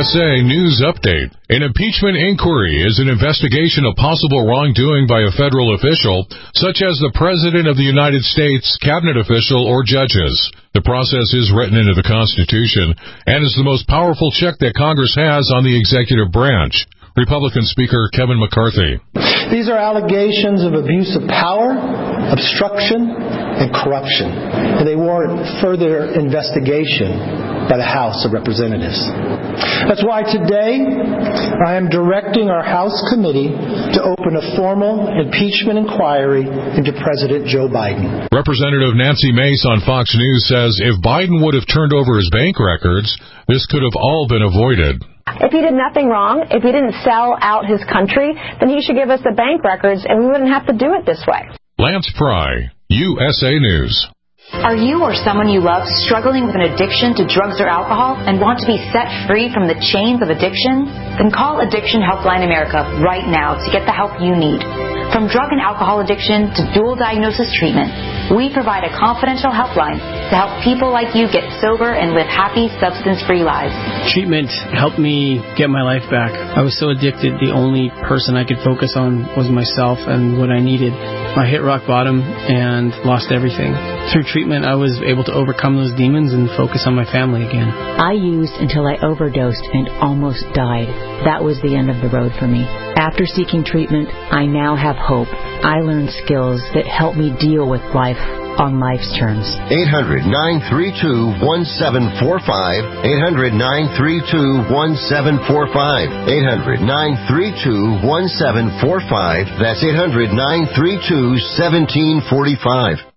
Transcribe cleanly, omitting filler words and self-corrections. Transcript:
USA News Update. An impeachment inquiry is an investigation of possible wrongdoing by a federal official, such as the President of the United States, cabinet official, or judges. The process is written into the Constitution and is the most powerful check that Congress has on the executive branch. Republican Speaker Kevin McCarthy. These are allegations of abuse of power, obstruction, and corruption, and they warrant further investigation by the House of Representatives. That's why today I am directing our House committee to open a formal impeachment inquiry into President Joe Biden. Representative Nancy Mace on Fox News says if Biden would have turned over his bank records, this could have all been avoided. If he did nothing wrong, if he didn't sell out his country, then he should give us the bank records and we wouldn't have to do it this way. Lance Pry, USA News. Are you or someone you love struggling with an addiction to drugs or alcohol and want to be set free from the chains of addiction? Then call Addiction Helpline America right now to get the help you need. From drug and alcohol addiction to dual diagnosis treatment, we provide a confidential helpline to help people like you get sober and live happy, substance-free lives. Treatment helped me get my life back. I was so addicted, the only person I could focus on was myself and what I needed. I hit rock bottom and lost everything. Through treatment, I was able to overcome those demons and focus on my family again. I used until I overdosed and almost died. That was the end of the road for me. After seeking treatment, I now have hope. I learned skills that help me deal with life on life's terms. 800-932-1745. 800-932-1745. 800-932-1745. That's 800-932-1745.